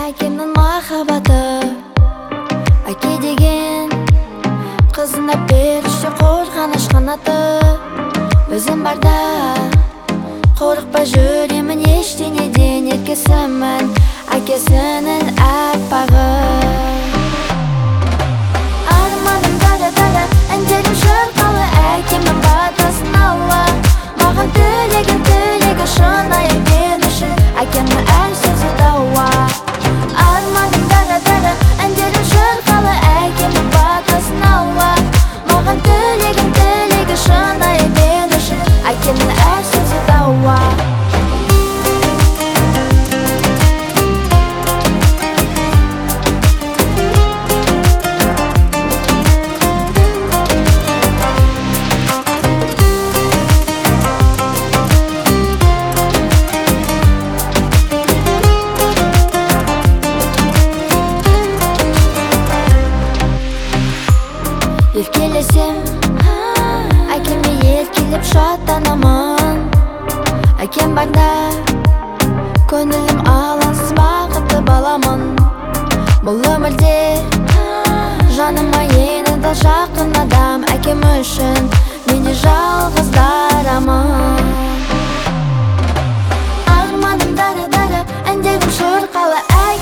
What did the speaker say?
әкемнің махаббаты. Әке деген қызына беріші қорғаныш қанаты. Өзім барда қорықпай жүремін ештеңеден, еркесімін әкесінің аппағы. Арманым дара-дара, әндерім шырқалы, әкемнің батасын ала. Маған тілегі шынайы мен үшін, әкемнің әр сөзі дауа. Арманым дара-дара, әндерім шырқалы, әкемнің батасын ала. Маған тілегі шынайы мен үшін, әкемнің әр сөзі дауа. Еркелесем, әкеме еркелеп шаттанамын. Әкем барда көңілім алаңсыз бақытты баламын. Бұл өмірде жаныма енді жақын адам. Әкем үшін мен де жалғыз дарамын. Арманым дара-дара, әндерім шырқалы,